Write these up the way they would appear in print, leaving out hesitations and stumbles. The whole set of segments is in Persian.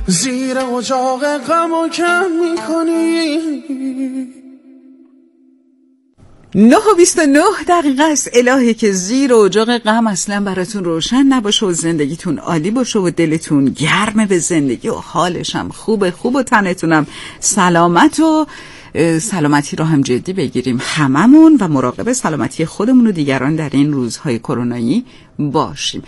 زیر اجاق غمو کم میکنی. 9:29 است. الهی که زیر اجاق غم اصلا براتون روشن نباشه و زندگیتون عالی باشه و دلتون گرمه به زندگی و حالش هم خوبه و تنتونم سلامت و سلامتی رو هم جدی بگیریم هممون و مراقب سلامتی خودمون و دیگران در این روزهای کرونایی باشیم.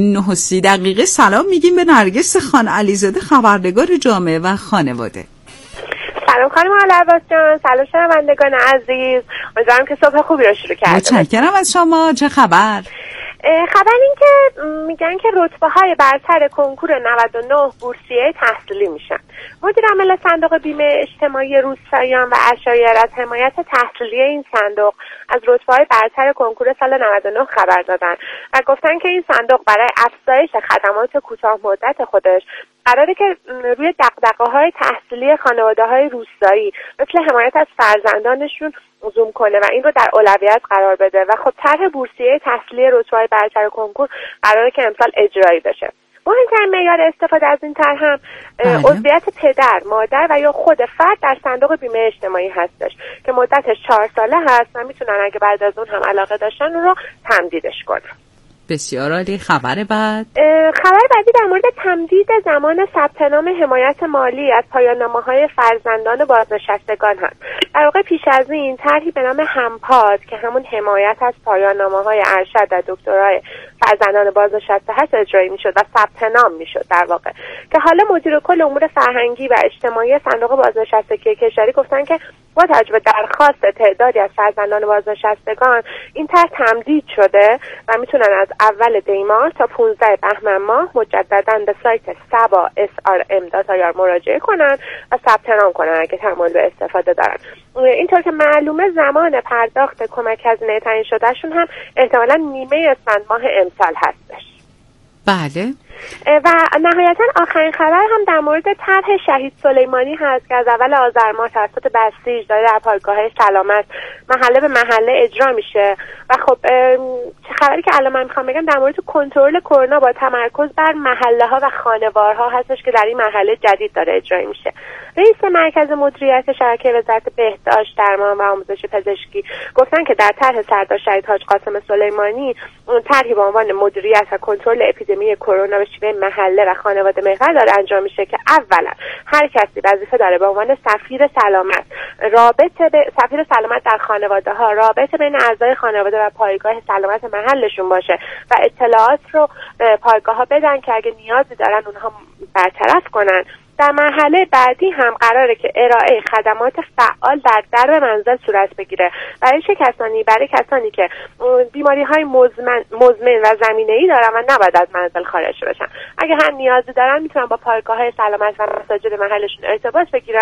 9:30 سلام میگیم به نرگس خان علیزاده، خبرنگار جامعه و خانواده. سلام خانم علوات جان، سلام شنوندگان عزیز، امیدوارم که صبح خوبی رو شروع کرده باشید. متشکرم از شما. چه خبر؟ خبر این که میگن که رتبه‌های برتر کنکور 99 بورسیه تحصیلی میشن. مدیر عامل صندوق بیمه اجتماعی روستاییان و عشایر از حمایت تحصیلی این صندوق از رتبه‌های برتر کنکور سال 99 خبر دادن و گفتن که این صندوق برای افزایش خدمات کوتاه مدت خودش قراره که روی دغدغه‌های تحصیلی خانواده‌های روستایی مثل حمایت از فرزندانشون زوم کنه و این رو در اولویت قرار بده و خب طرح بورسیه تحصیلی رتبه‌های برتر کنکور قراره که امسال اجرایی بشه. مهمترین معیار استفاده از این طرح هم عضویت پدر، مادر و یا خود فرد در صندوق بیمه اجتماعی هستش که مدتش 4 ساله هست و میتونن اگه بعد از اون هم علاقه داشتن اون رو تمدیدش کنن. بسیار عالی. خبر بعدی در مورد تمدید زمان ثبت نام حمایت مالی از پایان‌نامه‌های فرزندان بازنشستگان هست. در واقع پیش از این طرحی به نام همپاد که همون حمایت از پایان‌نامه‌های ارشد و دکترای فرزندان بازنشسته هست اجرایی میشد و ثبت نام میشد در واقع، که حالا مدیر کل امور فرهنگی و اجتماعی صندوق بازنشستگی کشوری گفتن که با توجه به درخواست تعدادی از فرزندان بازنشستگان این طرح تمدید شده و میتونن از اول دی ماه تا 15 بهمن ماه مجددا به سایت saba.srm.ir مراجعه کنن و ثبت نام کنن اگه تمایل به استفاده دارن. اینطور که معلومه زمان پرداخت کمک هزینه تعیین شدهشون هم احتمالاً نیمه اسفند ماه امسال هستش. بله. و نهایتا آخرین خبر هم در مورد طرح شهید سلیمانی هست که از اول آذر ماه توسط بسیج داره در پایگاه سلامت محله به محله اجرا میشه و خب خبری که الان من میخوام بگم در مورد کنترل کرونا با تمرکز بر محله ها و خانوارها هستش که در این محله جدید داره اجرایی میشه. رئیس مرکز مدیریت شبکه وزارت بهداشت، درمان و آموزش پزشکی گفتن که در طرح سردار شهید حاج قاسم سلیمانی طرحی به عنوان مدیریت و کنترل اپیدمی کرونا به شیوه محله و خانواده محور داره انجام میشه که اولا هر کسی وظیفه داره به عنوان سفیر سلامت سفیر سلامت در خانواده ها رابطه بین اعضای خانواده و پایگاه سلامت محلشون باشه و اطلاعات رو پایگاه ها بدن که اگه نیازی دارن اونها برطرف کنن. در مرحله بعدی هم قراره که ارائه خدمات فعال در درب منزل صورت بگیره برای کسانی که بیماری‌های مزمن و زمینه‌ای دارن و نباید از منزل خارج بشن. اگه هم نیازی دارن میتونن با پایگاه‌های سلامت و مساجد محلشون ارتباط بگیرن.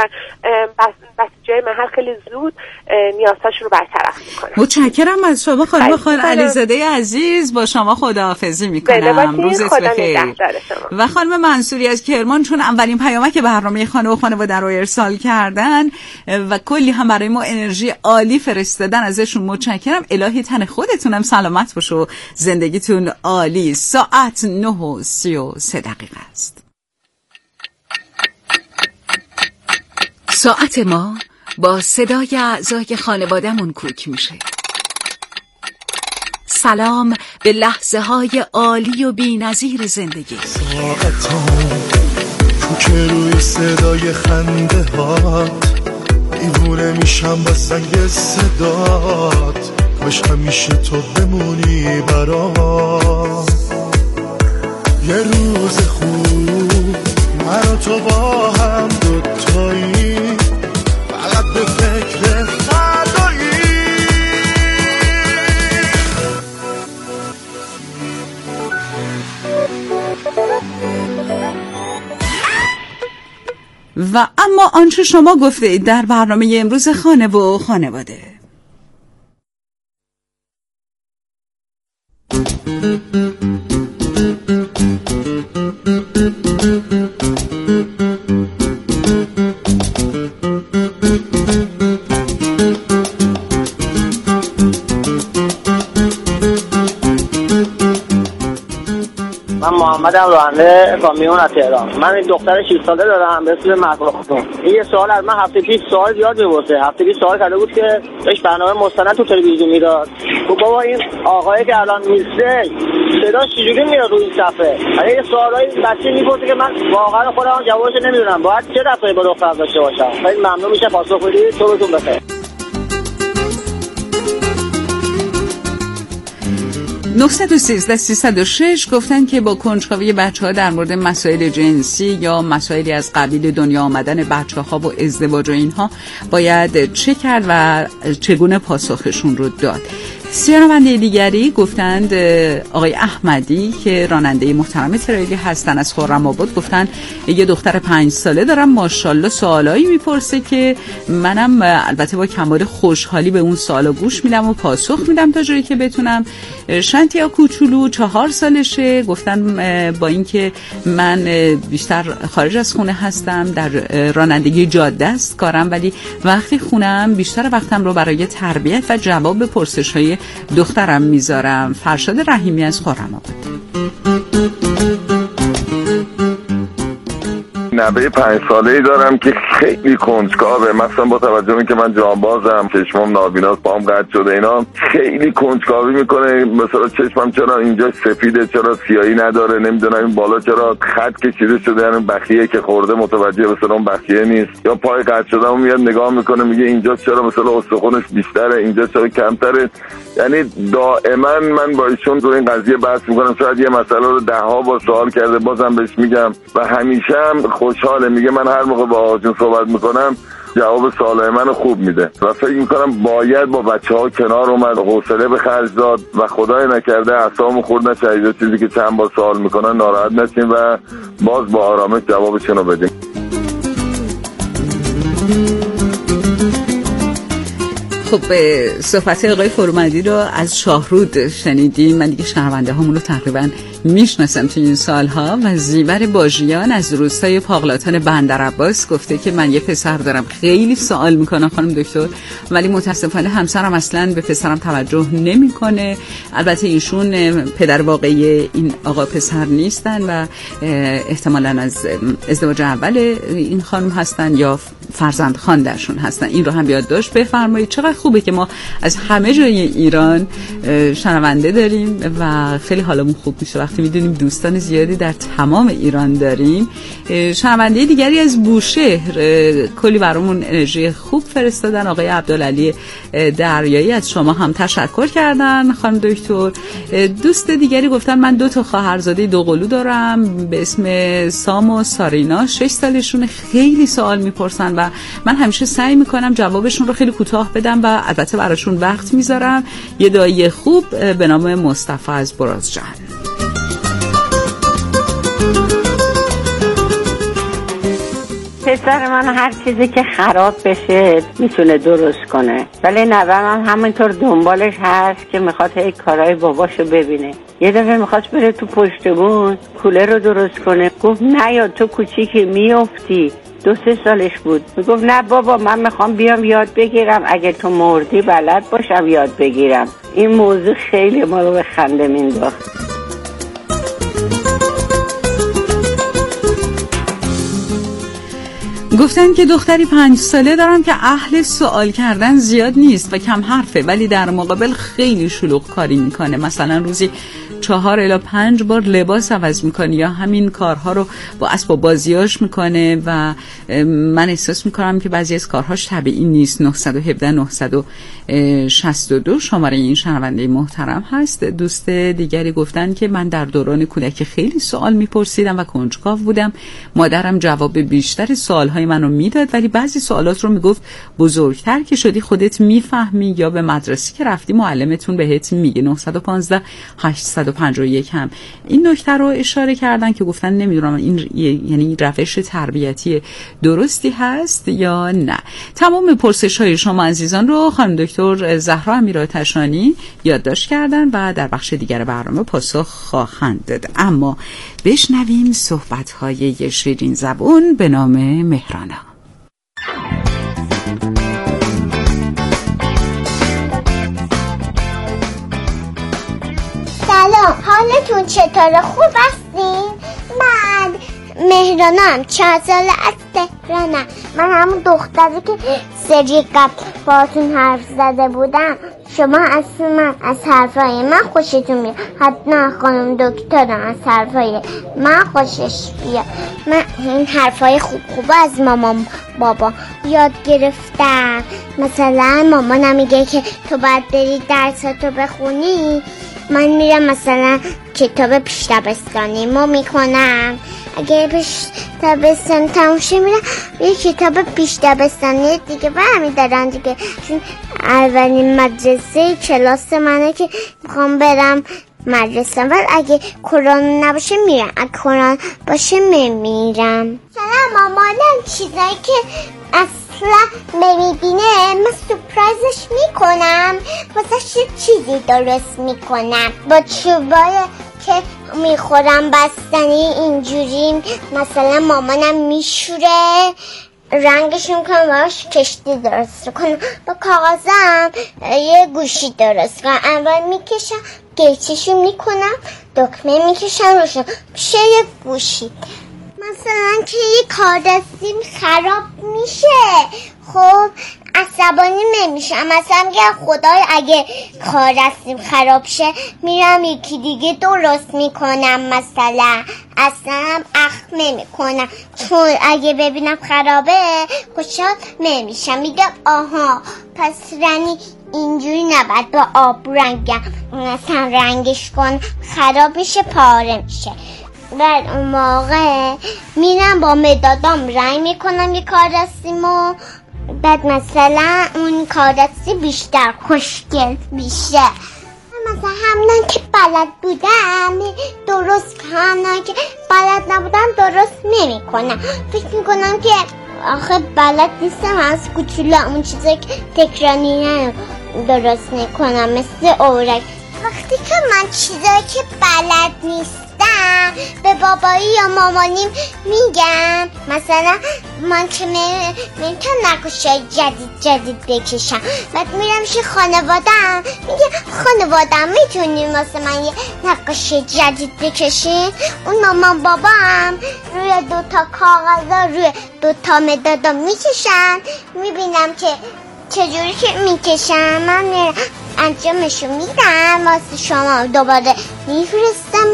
بسیجای محل خیلی زود نیازهاشون رو برطرف میکنن. متشکرم از شما خانم علیزاده عزیز. با شما خداحافظی میکنم. روزت بخیر. و خانم منصوری از کرمان، چون اولین پیام که برنامه خانه و خانواده رو ارسال کردن و کلی هم برای ما انرژی عالی فرستادن، ازشون متشکرم. الهی تن خودتونم سلامت باشه و زندگیتون عالی. ساعت 9:33 است. ساعت ما با صدای اعضای خانواده‌مون کوک میشه. سلام به لحظه های عالی و بی‌نظیر زندگی. که روی صدای خنده هات دیوونه میشم با زنگ صدات، کاش همیشه تو بمونی برام. یه روز خوب من و تو با هم دوتایی، فقط به فکر فردایی. و اما آنچه شما گفته اید در برنامه امروز خانه و خانواده. من محمد محمدم، راننده کامیون از تهران. من این دختر 6 ساله دارم به اسم مهسا خانم. این یه سوال از من هفته پیش سوال زیاد می‌پرسه. هفته پیش سوال کرده بود که بهش برنامه مستند تو تلویزیون میداد. گفت بابا این آقایی که الان میسته صداش چجوری میاد روی این صفحه؟ یه سوالای بچه میپرسه که من واقعا خودم جوابش نمیدونم. باید چه رفتاری با دختر داشته باشم؟ خیلی ممنون میشه پاسخ بدید. صبحتون بخیر. 913-306 گفتن که با کنجکاوی بچه‌ها در مورد مسائل جنسی یا مسائلی از قبیل دنیا آمدن بچه‌ها و ازدواج و اینها باید چه کرد و چگونه پاسخشون رو داد. شنونده دیگری گفتند آقای احمدی که راننده محترم تریلی هستن از خرم‌آباد گفتن یه دختر 5 ساله دارم، ماشاءالله سوالایی میپرسه که منم البته با کمال خوشحالی به اون سوالا گوش میدم و پاسخ میدم تا جایی که بتونم. شانتیا کوچولو 4 سالشه، گفتن با اینکه من بیشتر خارج از خونه هستم، در رانندگی جاده است کارم، ولی وقتی خونم بیشتر وقتم رو برای تربیت و جواب به پرسش‌های دخترم میذارم. فرشاد رحیمی از خرم‌آباد. نوه 5 ساله‌ای دارم که خیلی کنجکاوه، مثلا با توجه به اینکه من جانبازم، چشمام نابیناست، پام قطع شده، اینا خیلی کنجکاوی میکنه. مثلا چشمم چرا اینجا سفیده، چرا سیاهی نداره، نمیدونم این بالا چرا خط کشیده شده، یعنی بخیه که خورده متوجه مثلا اون بخیه نیست، یا پای قطع شدهمو میاد نگاه میکنه میگه اینجا چرا مثلا استخونش بیشتره، اینجا چرا کمتره. یعنی دائما من با ایشون تو این قضیه بحث میکنم. شاید یه مسئله رو 10 با سوال کرده، بازم بهش میگم و همیشه هم خوشحاله. میگه من هر موقع با آقاشون صحبت میکنم جواب سوالای منو خوب میده و فکر میکنم باید با بچه‌ها کنار اومد، حوصله به خرج داد و خدای نکرده اعصابمون خورد نشه، چیزی که چند بار سوال میکنن ناراحت نشیم و باز با آرامش جوابشون رو بدیم. خب صحبت آقای فرمدی رو از شاهرود شنیدیم. من دیگه شنونده هامون رو تقریبا میشناسم تو این سالها. و زیور باژیان از روستای پاغلاتان بندرعباس گفته که من یه پسر دارم، خیلی سوال میکنم خانم دکتر، ولی متاسفانه همسرم اصلا به پسرم توجه نمیکنه. البته ایشون پدر واقعی این آقا پسر نیستن و احتمالاً از ازدواج اول این خانم هستن یا فرزند خوانده‌شون هستن. این رو هم یادداشت بفرمایید. چقدر خوبه که ما از همه جای ایران شنونده داریم و خیلی حالمون خوب میشه وقتی میدونیم دوستان زیادی در تمام ایران داریم. شنونده دیگری از بوشهر کلی برامون انرژی خوب فرستادن. آقای عبدالعلی دریایی از شما هم تشکر کردن خانم دکتر. دوست دیگری گفتن من 2 خواهرزاده دوقلو دارم به اسم سام و سارینا، 6 سالشون، خیلی سوال میپرسن و من همیشه سعی میکنم جوابشون رو خیلی کوتاه بدم و البته براشون وقت میذارم. یه دایی خوب به نام مصطفی از برازجان. پسر من هر چیزی که خراب بشه میتونه درست کنه، ولی نوام هم همینطور دنبالش هست که میخواد هی کارهای باباشو ببینه. یه دفعه میخواد بره تو پشت بون کولر رو درست کنه، گفت نه یا تو کوچیکی میافتی. 2-3 سالش بود. میگفت نه بابا من میخوام بیام یاد بگیرم، اگه تو مردی بلد باشم یاد بگیرم. این موضوع خیلی ما رو به خنده مینداخت. گفتن که دختری 5 ساله دارم که اهل سوال کردن زیاد نیست و کم حرفه، ولی در مقابل خیلی شلوغ کاری میکنه. مثلا روزی 4 الی 5 بار لباس عوض میکنه یا همین کارها رو با اسباب بازیاش میکنه و من احساس میکنم که بعضی از کارهاش طبیعی نیست. 917-962 شماره این شنونده محترم هست. دوست دیگری گفتن که من در دوران کودکی خیلی سوال میپرسیدم و کنجکاو بودم. مادرم جواب بیشتر سوالهای منو میداد، ولی بعضی سوالات رو میگفت بزرگتر که شدی خودت میفهمی یا به مدرسه که رفتی معلمتون بهت میگه. 915-851 هم این نکته رو اشاره کردن که گفتن نمیدونم این یعنی روش تربیتی درستی هست یا نه. تمام پرسش های شما عزیزان رو خانم دکتر زهرا امیرآتشانی یادداشت کردن و در بخش دیگر برنامه پاسخ خواهند داد. اما بشنویم صحبت های شیرین زبون به نام مهرانا. سلام، حالتون چطوره؟ خوب هستین؟ من مهرانم 4 ساله از تهرانم. من همون دختری که سری قبل باتون حرف زده بودم. شما اصلا از حرفای من خوشتون میاد، حتما خانم دکترم از حرفای من خوشش بیاد. من این حرفای خوب از مامان بابا یاد گرفتم. مثلا مامانم میگه که تو باید بری درساتو بخونی، من میرم مثلا کتاب پیش دبستانیمو میکنم. اگه پیش دبستان تموم شه میرم یه کتاب پیش دبستانی دیگه برمیدارم دیگه، چون اولین مدرسه کلاس منه که میخوام برم مدرسه. ولی اگه کرونا نباشه میرم، اگه کرونا باشه میرم. مثلا مامانم چیزایی که اصلا نمیبینه من سورپرایزش میکنم، واسه چیزی درست میکنم با چوبای که میخورم بستنی اینجوری. مثلا مامانم میشوره رنگشون کنم باش کشتی درست کنم، با کاغذم یه گوشی درست کنم. اول میکشم گیچشون میکنم، دکمه میکشم روشون میشه یه گوشی. مثلا که یه کاردستیم خراب میشه، خب عصبانی نمیشم. مثلا میگم خدای اگه کاردستیم خراب شه میرم یکی دیگه درست میکنم، مثلا اصلا اخم نمیکنم، چون اگه ببینم خرابه خوشحال نمیشم. میگم آها پس رنی اینجوری نباید با آب رنگم مثلا رنگش کن، خراب میشه پاره میشه. بعد اون موقع میرم با مدادام رنگ میکنم یه کاردستیمو، بعد مثلا اون کاردستی بیشتر خوشگل میشه. مثلا همونان که بلد بودم درست کنم، که بلد نبودم درست نمی کنم. فکر میکنم که آخه بلد نیستم، از کوچولو اون چیزایی که تکراری درست نکنم مثل اورک. وقتی که من چیزایی که بلد نیستم به بابایی یا مامانیم میگم، مثلا من که میتونم نقاشی جدید بکشم، بعد میرم میشه خانوادم میگه خانوادم میتونیم واسه من یه نقاشی جدید بکشین. اون مامان بابام روی 2 کاغذ روی 2 مداد میکشن، میبینم که چجوری که میکشم، من میرم انجامشو میدم واسه شما، دوباره میفرستم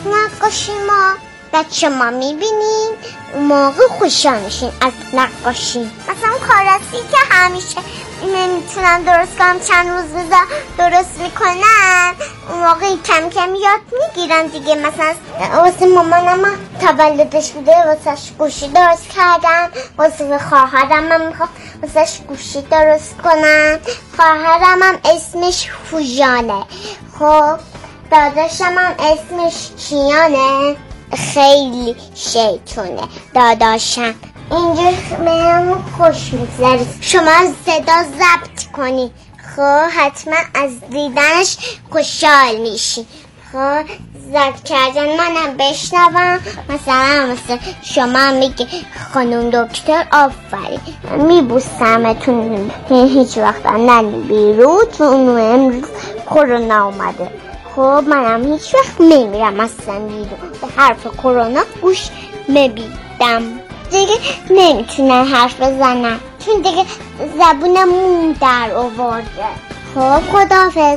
نقاشی ما. بچه ما میبینین اون موقع خوشحال میشین از نقاشی. مثلا اون کاراستی که همیشه نمیتونم درست کنم چند روز بذار درست میکنم، اون موقع کم کم یاد میگیرم دیگه. مثلا واسه مامانم تولدش بوده واسهش گوشی درست کردم، واسه خواهرم من میخوام واسهش گوشی درست کنم. خواهرم هم اسمش فوژانه، خب داداشم هم اسمش کیانه، خیلی شیطونه داداشم. اینجور بهم خوش میگذره. شما صدا ضبط کنی، خب حتما از دیدنش خوشحال میشی. خب ضبط کردن منم بشنوم، مثلا شما میگه خانم دکتر آفرین، میبوسمتون، هیچ وقت نرین بیرون چون امروز کرونا اومده. خب منم هیچ وقت نمیرم اصلا بیرون، به حرف کرونا گوش نمیدم. دیگه نمیتونن حرف بزنن چون دیگه زبونمون در آورده. خب خداحافظ.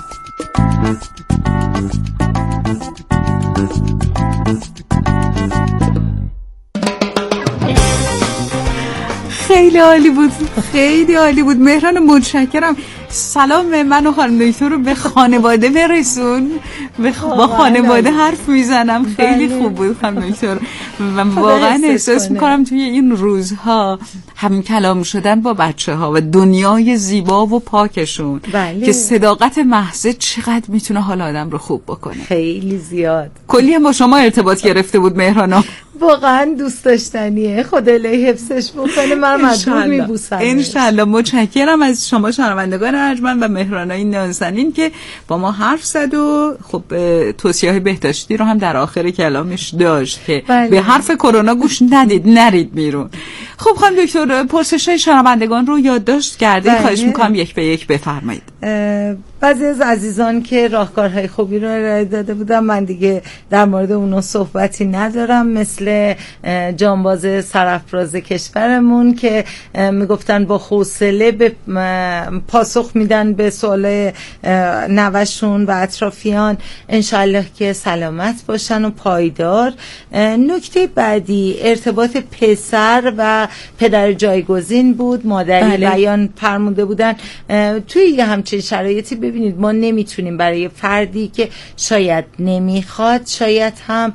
خیلی عالی بود، خیلی عالی بود مهران، متشکرم. سلام من و خانم دکتر رو به خانواده برسون. با خانواده حرف میزنم. خیلی خوب بود خانم دکتر و واقعا احساس میکنم توی این روزها هم کلام شدن با بچه ها و دنیای زیبا و پاکشون که صداقت محض چقدر میتونه حال آدم رو خوب بکنه. خیلی زیاد. کلی هم با شما ارتباط گرفته بود مهرانا، واقعا دوست داشتنیه. خدا الهی حفظش بکنه. من مجبور میبوسم انشالله. متشکرم از شما شنوندگان ارجمند و مهرانای نازنین که با ما حرف زد و خب توصیه‌های بهداشتی رو هم در آخر کلامش داشت که به حرف کرونا گوش ندید، نرید بیرون. خب خانم دکتر پرسش‌های شنوندگان رو یادداشت کردید، خواهش می‌کنم یک به یک بفرمایید. بعضی از عزیزان که راهکارهای خوبی رو ارائه داده بودن، من دیگه در مورد اونو صحبتی ندارم، مثل جانباز سرافراز کشورمون که میگفتن با حوصله به پاسخ میدن به سوال نوشون و اطرافیان، انشالله که سلامت باشن و پایدار. نکته بعدی ارتباط پسر و پدر جایگزین بود. مادری بیان فرموده بودن توی یه همچین شرایطی ببینید ما نمیتونیم برای فردی که شاید نمیخواد، شاید هم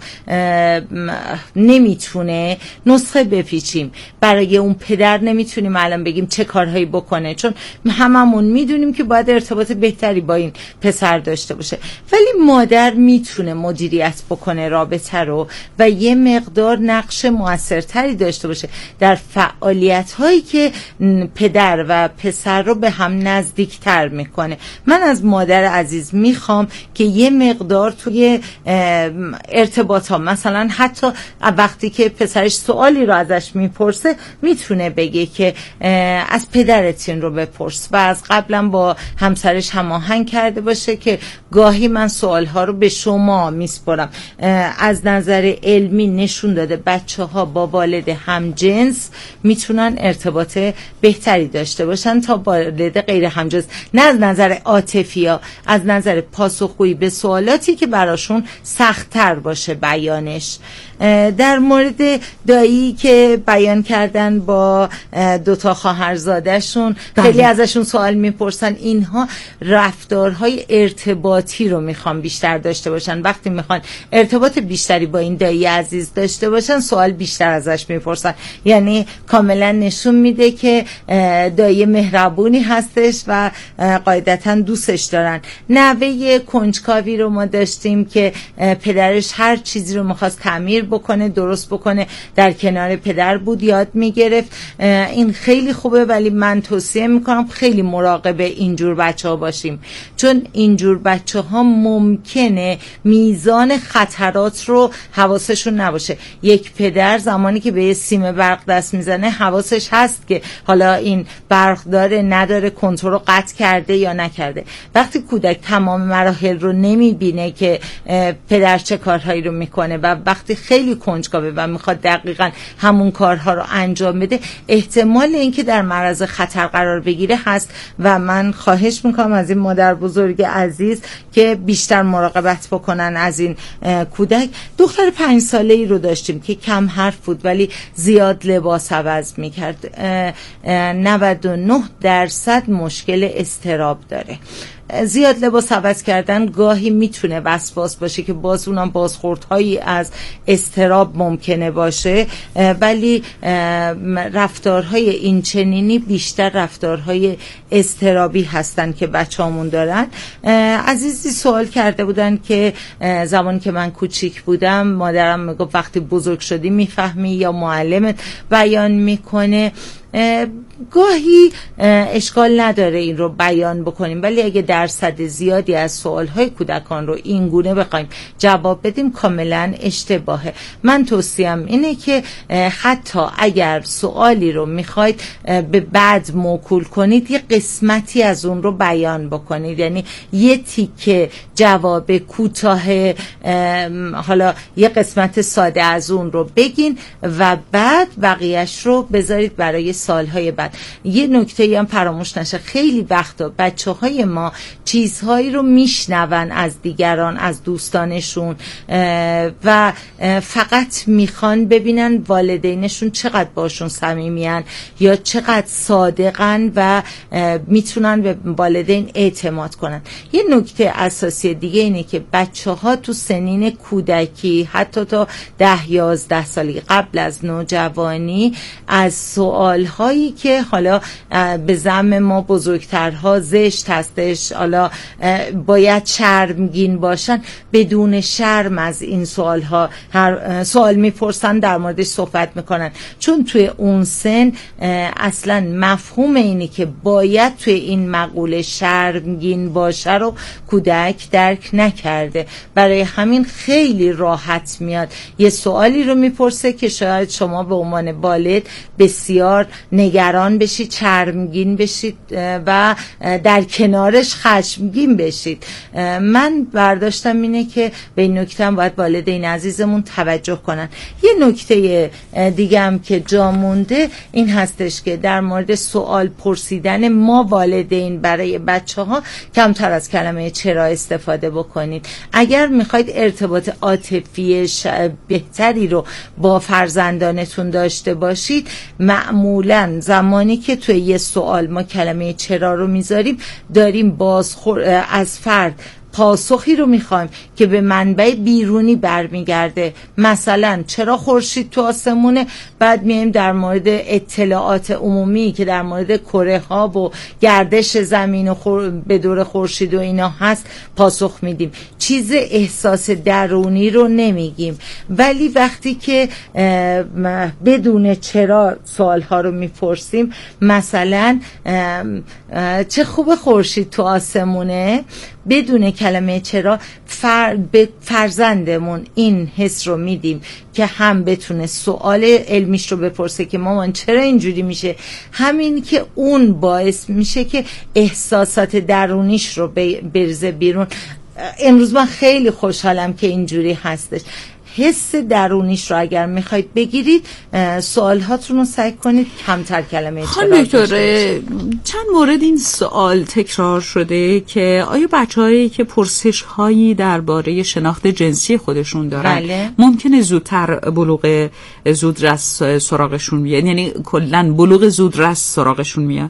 نمیتونه نسخه بپیچیم. برای اون پدر نمیتونیم الان بگیم چه کارهایی بکنه، چون هممون میدونیم که باید ارتباط بهتری با این پسر داشته باشه، ولی مادر میتونه مدیریت بکنه رابطه رو و یه مقدار نقش موثرتری داشته باشه در فعالیت هایی که پدر و پسر رو به هم نزدیکتر میکنه. من از مادر عزیز میخوام که یه مقدار توی ارتباط ها، مثلا حتی وقتی که پسرش سوالی رو ازش میپرسه میتونه بگه که از پدرت این رو بپرس و از قبلا با همسرش هماهنگ کرده باشه که گاهی من سوالها رو به شما میسپارم. از نظر علمی نشون داده بچه ها با والد همجنس میتونن ارتباط بهتری داشته باشن تا والد غیر همجنس، نه از نظر عاطفی ها، از نظر پاسخگویی به سوالاتی که براشون سخت‌تر باشه بیانش. در مورد دایی که بیان کردن با 2 خواهرزاده‌شون، خیلی ازشون سوال میپرسن، اینها رفتارهای ارتباطی رو میخوان بیشتر داشته باشن. وقتی میخوان ارتباط بیشتری با این دایی عزیز داشته باشن سوال بیشتر ازش میپرسن، یعنی کاملا نشون میده که دایی مهربونی هستش و قاعدتا دوستش دارن. نوه کنجکاوی رو ما داشتیم که پدرش هر چیزی رو میخواست تعمیر بکنه، درست بکنه، در کنار پدر بود، یاد میگرفت. این خیلی خوبه، ولی من توصیه میکنم خیلی مراقب اینجور بچه ها باشیم، چون اینجور بچه ها ممکنه میزان خطرات رو حواسشون نباشه. یک پدر زمانی که به سیم برق دست میزنه حواسش هست که حالا این برق داره نداره، کنترل رو قطع کرده یا نکرده. وقتی کودک تمام مراحل رو نمیبینه که پدر چه کارهایی رو میکنه و وقتی خیلی کنجکاوه و میخواد دقیقاً همون کارها رو انجام بده، احتمال اینکه در معرض خطر قرار بگیره هست و من خواهش میکنم از این مادر بزرگ عزیز که بیشتر مراقبت بکنن از این کودک. دختر 5 ساله‌ای رو داشتیم که کم حرف بود ولی زیاد لباس عوض میکرد. 99% مشکل اضطراب داره. زیاد لباس عوض کردن گاهی میتونه وسواس باشه که باز اونم بازخوردهایی از اضطراب ممکنه باشه، ولی رفتارهای این چنینی بیشتر رفتارهای اضطرابی هستن که بچه‌هامون دارن. عزیزی سوال کرده بودن که زمانی که من کوچیک بودم مادرم میگفت وقتی بزرگ شدی میفهمی یا معلمت بیان میکنه. گاهی اشکال نداره این رو بیان بکنیم، ولی اگه درصد زیادی از سوالهای کودکان رو این گونه بخوایم جواب بدیم کاملا اشتباهه. من توصیم اینه که حتی اگر سوالی رو میخواید به بعد موکول کنید یه قسمتی از اون رو بیان بکنید، یعنی یه تیکه جواب کوتاه، حالا یه قسمت ساده از اون رو بگین و بعد بقیهش رو بذارید برای سالهای بعد. یه نکته هم فراموش نشه، خیلی وقتا بچه‌های ما چیزهایی رو میشنون از دیگران، از دوستانشون و فقط میخوان ببینن والدینشون چقدر باشون صمیمیان یا چقدر صادقن و میتونن به والدین اعتماد کنن. یه نکته اساسی دیگه اینه که بچه‌ها تو سنین کودکی حتی تا 10-11 سالگی قبل از نوجوانی از سوالهایی که حالا به زعم ما بزرگترها زشت هستش، حالا باید شرمگین باشن، بدون شرم از این سوالها هر سوال میپرسن، در موردش صحبت میکنن، چون توی اون سن اصلا مفهوم اینی که باید توی این مقوله شرمگین باشه رو کودک درک نکرده. برای همین خیلی راحت میاد یه سوالی رو میپرسه که شاید شما به عنوان والد بسیار نگران نگران بشید، شرمگین بشید و در کنارش خشمگین بشید. من برداشتم اینه که به این نکته هم باید والدین عزیزمون توجه کنن. یه نکته دیگه هم که جا مونده این هستش که در مورد سوال پرسیدن ما والدین برای بچه ها کمتر از کلمه چرا استفاده بکنید. اگر میخواید ارتباط عاطفی بهتری رو با فرزندانتون داشته باشید، معمولا زمانی که توی یه سوال ما کلمه چرا رو میذاریم، داریم از فرد پاسخی رو میخوایم که به منبع بیرونی برمیگرده. مثلا چرا خورشید تو آسمونه؟ بعد میایم در مورد اطلاعات عمومی که در مورد کره ها و گردش زمین و به دور خورشید و اینا هست پاسخ میدیم. چیز احساس درونی رو نمیگیم. ولی وقتی که بدون چرا سوال ها رو میپرسیم، مثلا چه خوب خورشید تو آسمونه، بدون کلمه چرا به فرزندمون این حس رو میدیم که هم بتونه سوال علمیش رو بپرسه که مامان چرا اینجوری میشه، همین که اون باعث میشه که احساسات درونیش رو بریزه بیرون. امروز من خیلی خوشحالم که اینجوری هستش. حس درونیش رو اگر میخواید بگیرید، سوالهاتون رو سعی کنید کمتر کلمه چرا داشته. چند مورد این سوال تکرار شده که آیا بچه‌هایی که پرسش هایی درباره شناخت جنسی خودشون دارن بله. ممکنه زودتر بلوغ زودرس سراغشون بیاد؟ یعنی کلاً بلوغ زودرس سراغشون میاد؟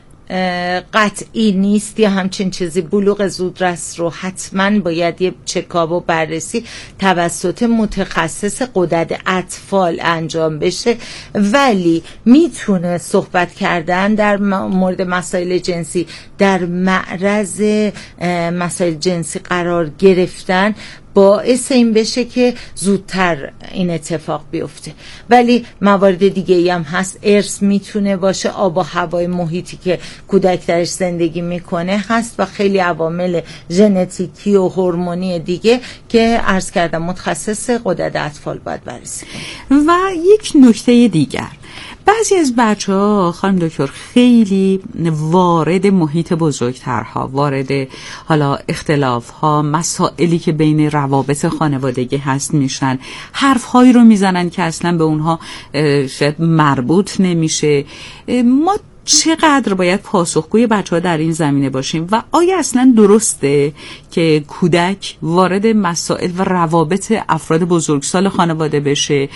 قطعی نیست یا همچین چیزی. بلوغ زودرس رو حتما باید یه چکاپ و بررسی توسط متخصص غدد اطفال انجام بشه، ولی میتونه صحبت کردن در مورد مسائل جنسی، در معرض مسائل جنسی قرار گرفتن باعث این بشه که زودتر این اتفاق بیفته. ولی موارد دیگه هم هست. ارث میتونه باشه، آب و هوای محیطی که کودک درش زندگی میکنه هست و خیلی عوامل ژنتیکی و هورمونی دیگه که عرض کردم متخصص غدد اطفال باید بررسی کنه. و یک نکته دیگر، بعضی از بچه‌ها خانم دکتر خیلی وارد محیط بزرگترها، وارد حالا اختلاف‌ها، مسائلی که بین روابط خانوادگی هست میشن، حرف‌هایی رو میزنن که اصلا به اونها شاید مربوط نمیشه. ما چقدر باید پاسخگوی بچه‌ها در این زمینه باشیم و آیا اصلا درسته که کودک وارد مسائل و روابط افراد بزرگسال خانواده بشه؟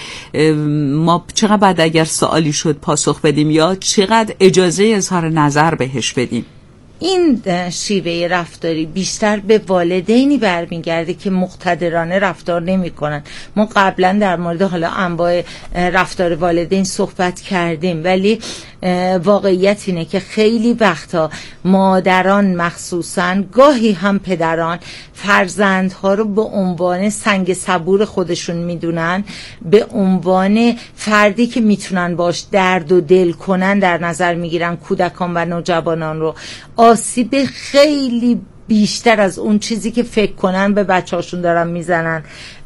ما چقدر بعد اگر سوالی شد پاسخ بدیم یا چقدر اجازه اظهار نظر بهش بدیم؟ این شیوه رفتاری بیشتر به والدینی برمیگرده که مقتدرانه رفتار نمی کنن. ما قبلا در مورد حالا انواع رفتار والدین صحبت کردیم، ولی واقعیت اینه که خیلی وقتا مادران مخصوصا، گاهی هم پدران، فرزندها رو به عنوان سنگ صبور خودشون میدونن، به عنوان فردی که میتونن باش درد و دل کنن در نظر میگیرن. کودکان و نوجوانان رو آسیب خیلی بیشتر از اون چیزی که فکر کنن به بچه‌هاشون دارن میزنن.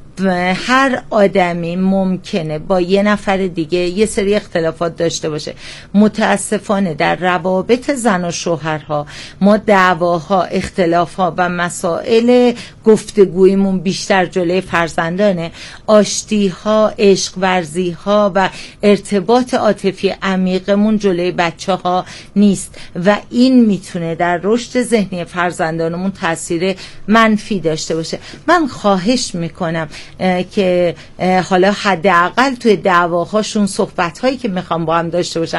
هر آدمی ممکنه با یه نفر دیگه یه سری اختلافات داشته باشه. متاسفانه در روابط زن و شوهرها ما دعواها، اختلافها و مسائل گفتگویمون بیشتر جلوی فرزندانه. آشتیها، عشق ورزیها و ارتباط عاطفی عمیقمون جلوی بچه ها نیست و این میتونه در رشد ذهنی فرزندانمون تاثیر منفی داشته باشه. من خواهش میکنم که حالا حداقل توی دعواهاشون، صحبت‌هایی که میخوام با هم داشته باشن،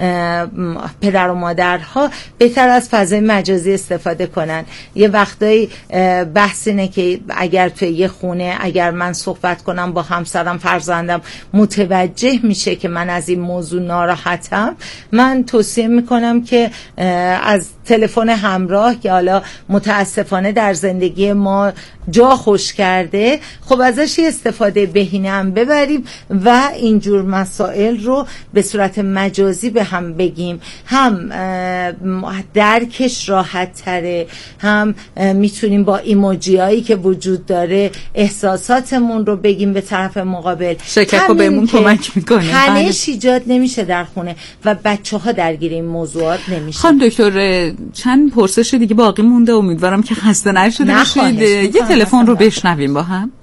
پدر و مادرها بهتر از فضای مجازی استفاده کنن. یه وقتایی بحث اینه که اگر توی یه خونه اگر من صحبت کنم با همسرم، فرزندم متوجه میشه که من از این موضوع ناراحتم، من توصیه میکنم که از تلفن همراه که حالا متاسفانه در زندگی ما جا خوش کرده، خب ازش استفاده بهینه هم ببریم و اینجور مسائل رو به صورت مجازی به هم بگیم، هم درکش راحت تره، هم میتونیم با ایموجی هایی که وجود داره احساساتمون رو بگیم به طرف مقابل. شکر رو بهمون کمک میکنه. تنش ایجاد نمیشه در خونه و بچه ها درگیر این موضوعات نمیشه. خانم دکتر چند پرسش دیگه باقی مونده، امیدوارم که خسته نشده باشید. یه تلفن رو بشنویم با هم.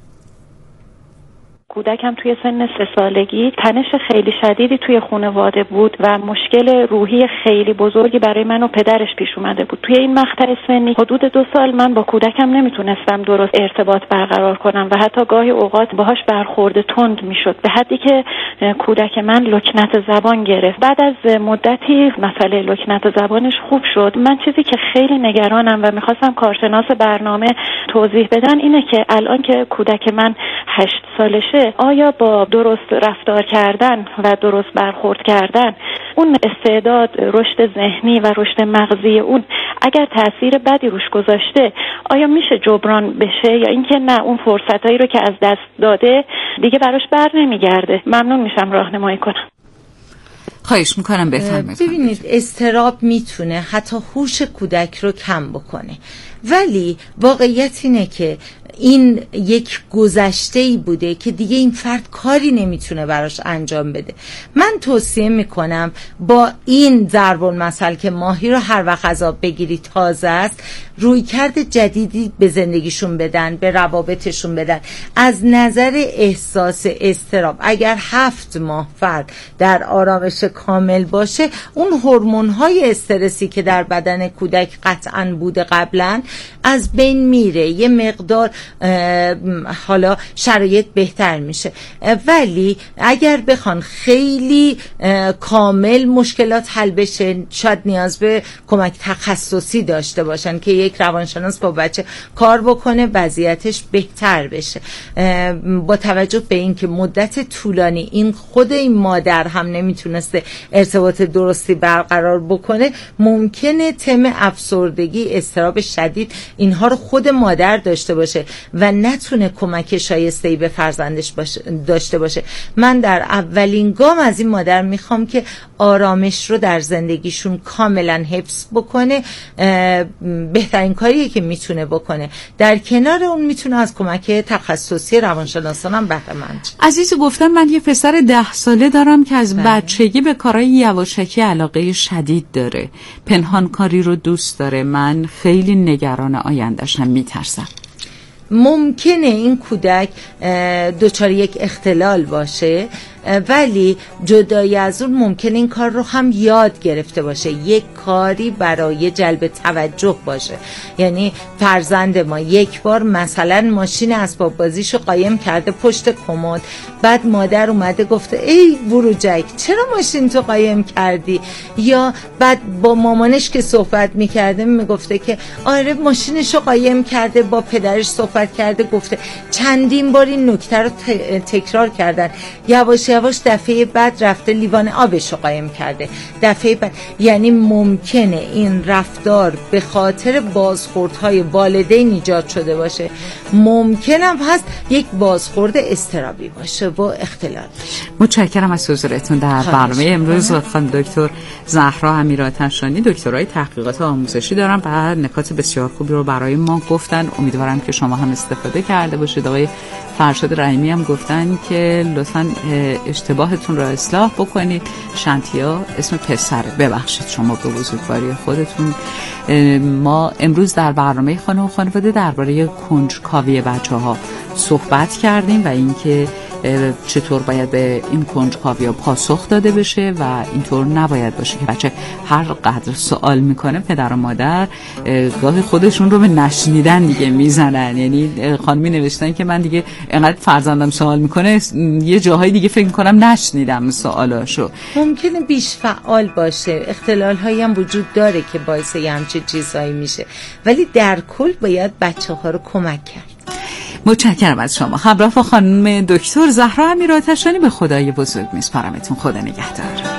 کودکم توی سن 3 سالگی تنش خیلی شدیدی توی خانواده بود و مشکل روحی خیلی بزرگی برای من و پدرش پیش اومده بود. توی این مقطع سنی حدود 2 سال من با کودکم نمیتونستم درست ارتباط برقرار کنم و حتی گاهی اوقات باهاش برخورد تند میشد، به حدی که کودک من لکنت زبان گرفت. بعد از مدتی مسئله لکنت زبانش خوب شد. من چیزی که خیلی نگرانم و میخواستم کارشناس برنامه توضیح بدن اینه که الان که کودک من 8 سالشه، آیا با درست رفتار کردن و درست برخورد کردن اون استعداد رشد ذهنی و رشد مغزی اون اگر تأثیر بدی روش گذاشته آیا میشه جبران بشه یا اینکه نه اون فرصتایی رو که از دست داده دیگه براش بر نمیگرده؟ ممنون میشم راهنمایی کنم. خواهش میکنم بفرمایید. ببینید اضطراب میتونه حتی هوش کودک رو کم بکنه، ولی واقعیت اینه که این یک گذشته‌ای بوده که دیگه این فرد کاری نمیتونه براش انجام بده. من توصیه میکنم با این ضرب المثل که ماهی رو هر وقت از آب بگیری تازه است، رویکرد جدیدی به زندگیشون بدن، به روابطشون بدن. از نظر احساس اضطراب اگر 7 ماه فرد در آرامش کامل باشه، اون هورمون‌های استرسی که در بدن کودک قطعاً بوده قبلاً از بین میره، یه مقدار حالا شرایط بهتر میشه. ولی اگر بخوان خیلی کامل مشکلات حل بشه، شاید نیاز به کمک تخصصی داشته باشن که یک روانشناس با بچه کار بکنه وضعیتش بهتر بشه. با توجه به اینکه مدت طولانی این خود این مادر هم نمیتونسته ارتباط درستی برقرار بکنه، ممکنه تم افسردگی، اضطراب شدید اینها رو خود مادر داشته باشه و نتونه کمک شایسته‌ای به فرزندش داشته باشه. من در اولین گام از این مادر میخوام که آرامش رو در زندگیشون کاملا حفظ بکنه. بهترین کاریه که میتونه بکنه. در کنار اون میتونه از کمک تخصصی روانشناسان هم بهره مند شه. عزیز گفتم من یه پسر 10 ساله دارم که از بچگی به کارهای یواشکی علاقه شدید داره، پنهان کاری رو دوست داره. من خیلی نگران آینده‌شم، میترسم. ممکنه این کودک دچار یک اختلال باشه، ولی جدای از اون ممکنه این کار رو هم یاد گرفته باشه، یک کاری برای جلب توجه باشه. یعنی فرزند ما یک بار مثلا ماشین اسباب بازیشو قایم کرده پشت کمد، بعد مادر اومده گفته ای بروجک چرا ماشین تو قایم کردی؟ یا بعد با مامانش که صحبت میکرده میگفته که آره ماشینشو قایم کرده، با پدرش صحبت کرده، گفته چندین بار این نکته رو تکرار کردن. یواش یواش دفعه بعد رفته لیوان آبشو قایم کرده، دفعه بعد. یعنی ممکنه این رفتار به خاطر بازخوردهای والدین ایجاد شده باشه، ممکنم هست یک بازخورد اضطرابی باشه و اختلال. متشکرم از حضورتون در برنامه امروز. خانم دکتر زهرا امیرآتشانی دکترای تحقیقات آموزشی دارن و نکات بسیار خوبی رو برای ما گفتن. امیدوارم که شما هم استفاده کرده باشید. آقای فرشاد رحیمی هم گفتن که لطفاً اشتباهتون رو اصلاح بکنید. شانتیا اسم پسره، ببخشید شما به بزرگواری خودتون. ما امروز در برنامه خانه و خانواده درباره کنجکاوی بچه‌ها صحبت کردیم و اینکه چطور باید به این کنجکاوی‌ها پاسخ داده بشه و اینطور نباید باشه که بچه هر قدر سوال میکنه پدر و مادر گاهی خودشون رو به نشنیدن دیگه میزنن. یعنی خانمی نوشتن که من دیگه انقدر فرزندم سوال میکنه یه جاهای دیگه فکر میکنم نشنیدم سوالاشو. ممکنه بیش فعال باشه، اختلال‌هایی هم وجود داره که باعث همچین چیزایی میشه، ولی در کل باید بچه‌ها رو کمک کرد. متشکرم از شما. همراه با خانم دکتر زهرا امیرآتشانی به خدای بزرگ میسپارمتون. خدا نگهدار.